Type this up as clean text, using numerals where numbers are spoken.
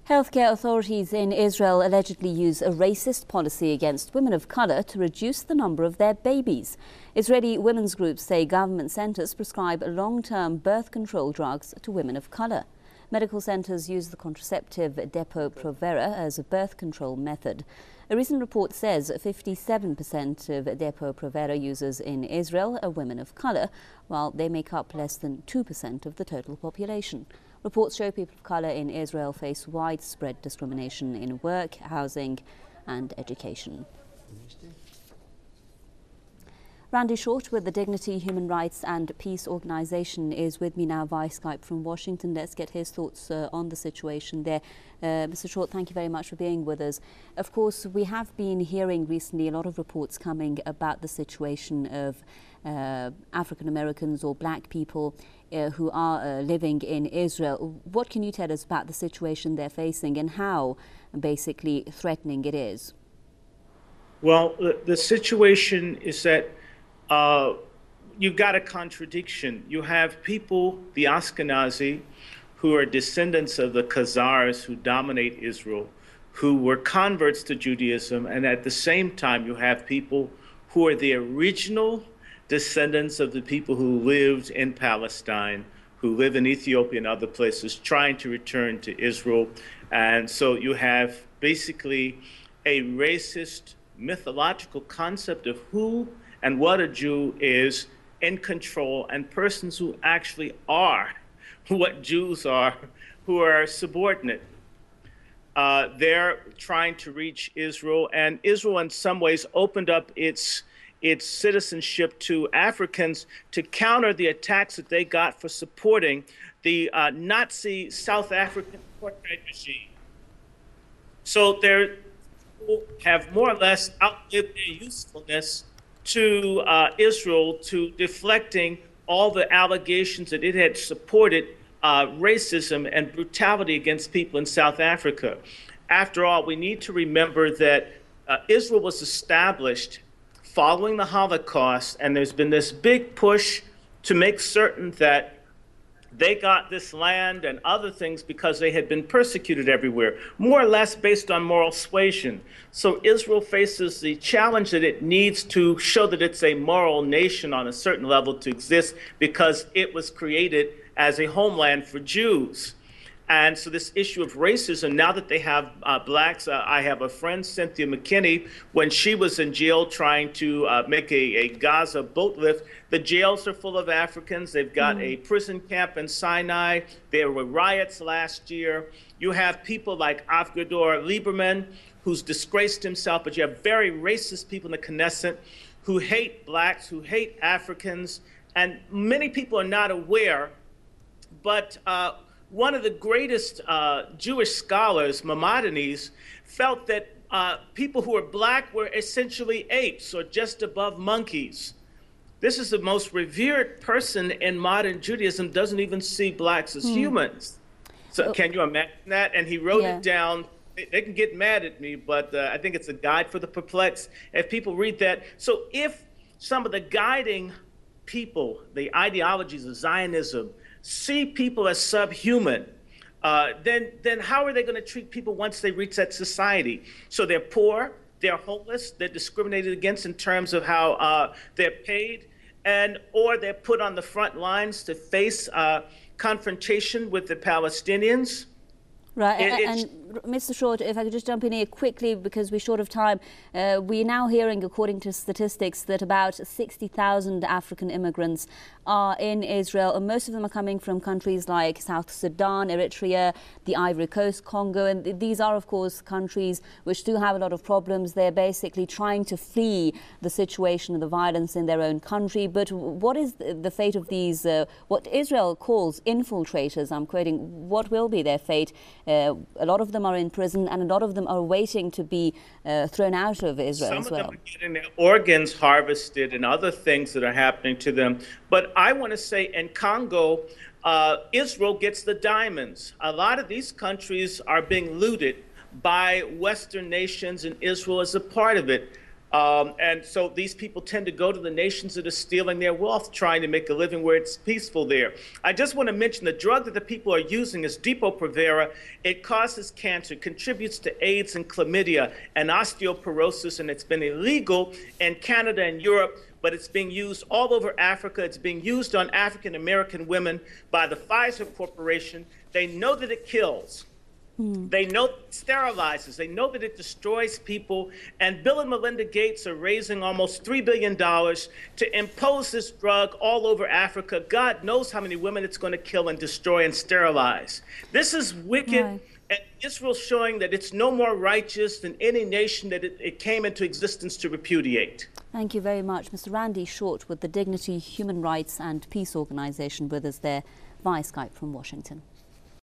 Healthcare authorities in Israel allegedly use a racist policy against women of color to reduce the number of their babies. Israeli women's groups say government centers prescribe long-term birth control drugs to women of color. Medical centers use the contraceptive Depo-Provera as a birth control method. A recent report says 57% of Depo-Provera users in Israel are women of color, while they make up less than 2% of the total population. Reports show people of color in Israel face widespread discrimination in work, housing and education. Randy Short with the Dignity, Human Rights and Peace Organization is with me now via Skype from Washington. Let's get his thoughts on the situation there. Mr. Short, thank you very much for being with us. Of course, we have been hearing recently a lot of reports coming about the situation of African Americans or black people who are living in Israel. What can you tell us about the situation they're facing and how basically threatening it is? Well, the situation is that you've got a contradiction. You have people, the Ashkenazi, who are descendants of the Khazars who dominate Israel, who were converts to Judaism, and at the same time you have people who are the original descendants of the people who lived in Palestine, who live in Ethiopia and other places, trying to return to Israel. And so you have basically a racist mythological concept of who and what a Jew is in control, and persons who actually are what Jews are, who are subordinate. They're trying to reach Israel, and Israel in some ways opened up its citizenship to Africans to counter the attacks that they got for supporting the Nazi South African apartheid regime. So they have more or less outlived their usefulness to Israel, to deflecting all the allegations that it had supported racism and brutality against people in South Africa. After all, we need to remember that Israel was established following the Holocaust, and there's been this big push to make certain that they got this land and other things because they had been persecuted everywhere, more or less based on moral suasion. So Israel faces the challenge that it needs to show that it's a moral nation on a certain level to exist, because it was created as a homeland for Jews. And so this issue of racism, now that they have blacks, I have a friend, Cynthia McKinney, when she was in jail trying to make a Gaza boat lift, the jails are full of Africans. They've got a prison camp in Sinai. There were riots last year. You have people like Avigdor Lieberman, who's disgraced himself, but you have very racist people in the Knesset who hate blacks, who hate Africans, and many people are not aware, but one of the greatest Jewish scholars, Maimonides, felt that people who are black were essentially apes or just above monkeys. This is the most revered person in modern Judaism, doesn't even see blacks as humans. So can you imagine that? And he wrote it down. They can get mad at me, but I think it's a guide for the perplexed. If people read that, so if some of the guiding people, the ideologies of Zionism, see people as subhuman, then how are they going to treat people once they reach that society? So they're poor, they're homeless, they're discriminated against in terms of how they're paid, or they're put on the front lines to face confrontation with the Palestinians. Right, and Mr. Short, if I could just jump in here quickly because we're short of time. We're now hearing, according to statistics, that about 60,000 African immigrants are in Israel, and most of them are coming from countries like South Sudan, Eritrea, the Ivory Coast, Congo, and these are, of course, countries which do have a lot of problems. They're basically trying to flee the situation of the violence in their own country. But what is the fate of these, what Israel calls infiltrators? I'm quoting, what will be their fate? A lot of them are in prison, and a lot of them are waiting to be thrown out of Israel as well. Some of them are getting their organs harvested and other things that are happening to them. But I want to say in Congo, Israel gets the diamonds. A lot of these countries are being looted by Western nations, and Israel is a part of it. And so these people tend to go to the nations that are stealing their wealth, trying to make a living where it's peaceful there. I just want to mention the drug that the people are using is Depo-Provera. It causes cancer, contributes to AIDS and chlamydia and osteoporosis, and it's been illegal in Canada and Europe, but it's being used all over Africa. It's being used on African-American women by the Pfizer Corporation. They know that it kills. They know it sterilizes. They know that it destroys people. And Bill and Melinda Gates are raising almost $3 billion to impose this drug all over Africa. God knows how many women it's going to kill and destroy and sterilize. This is wicked. Right. And Israel's showing that it's no more righteous than any nation that it came into existence to repudiate. Thank you very much. Mr. Randy Short with the Dignity Human Rights and Peace Organization with us there via Skype from Washington.